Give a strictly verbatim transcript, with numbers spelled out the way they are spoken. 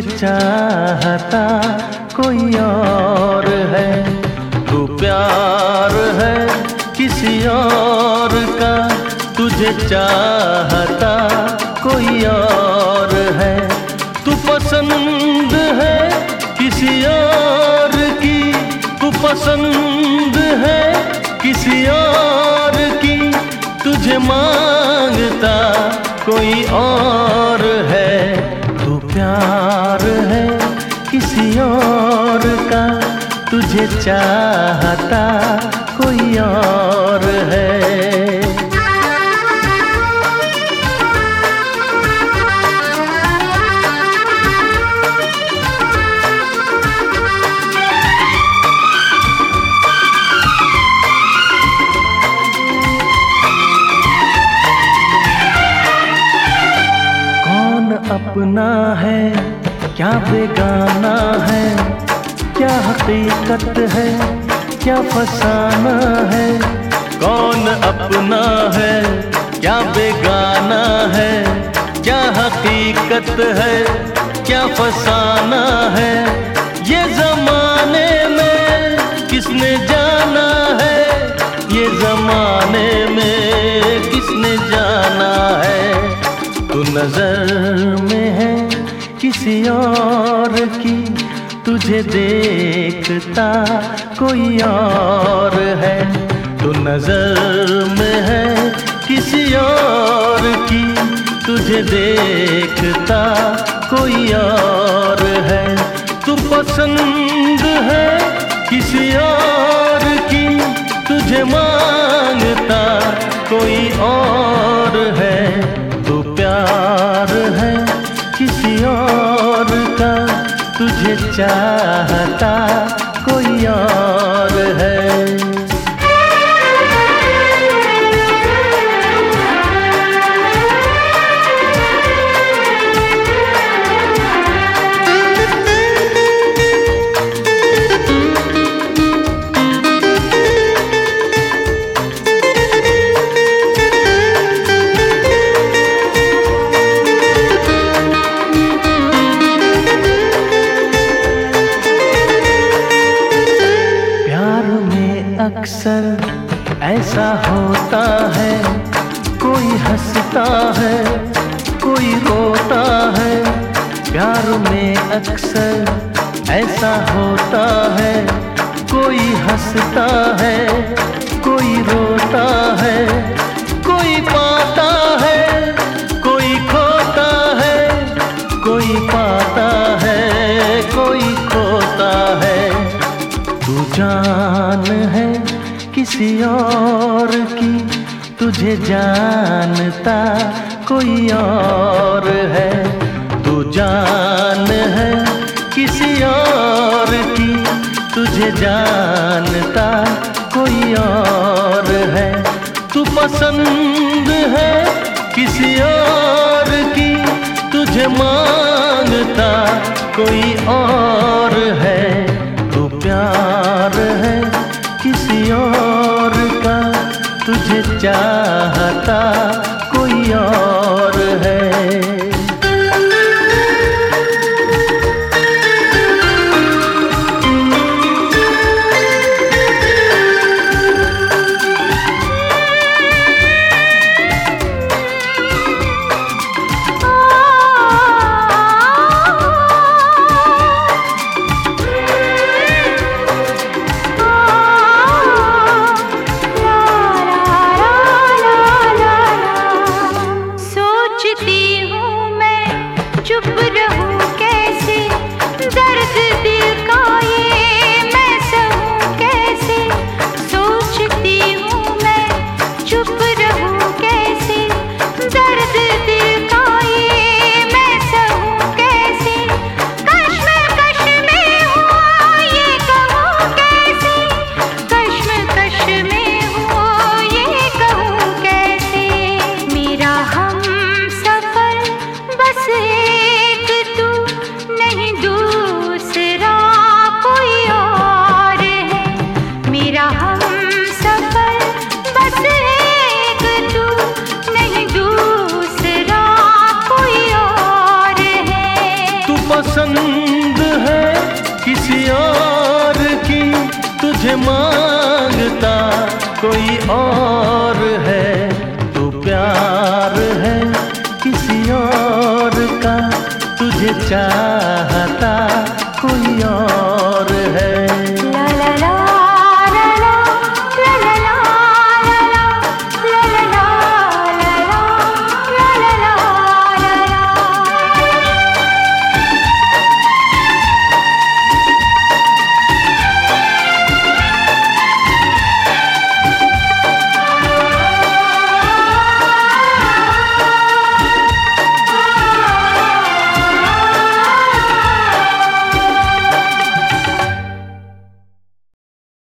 तुझे चाहता कोई और है। तू प्यार है किसी और का, तुझे चाहता कोई और है। तू पसंद है किसी और की, तू पसंद है किसी और की, तुझे मांगता कोई और है। तू प्यार है किसी और का, तुझे चाहता कोई और है। अपना है क्या बेगाना है, क्या हकीकत है क्या फसाना है। कौन अपना है क्या बेगाना है, क्या हकीकत है क्या फसाना है। ये जमाने में किसने जाना है, ये जमाने में किसने जाना है। तू नजर में है किसी और की, तुझे देखता कोई और है। तू नजर में है किसी और की, तुझे देखता कोई और है। तू पसंद है किसी और की, तुझे मांगता कोई और है। तू प्यार है किसी और का, तुझे चाहता कोई और है। अक्सर ऐसा होता है, कोई हंसता है कोई रोता है। प्यार में अक्सर ऐसा होता है, कोई हंसता है कोई रोता है। कोई पाता है कोई खोता है, कोई पाता है कोई खोता है। तू जान है किसी और की, तुझे जानता कोई और है। तू जान है किसी और की, तुझे जानता कोई और है। तू पसंद है किसी और की, तुझे मांगता कोई और है। तू प्यार है किसी और का, तुझे चाहता कोई और है। किसी और की तुझे मांगता कोई और है, तू प्यार है किसी और का, तुझे चाहता कोई और।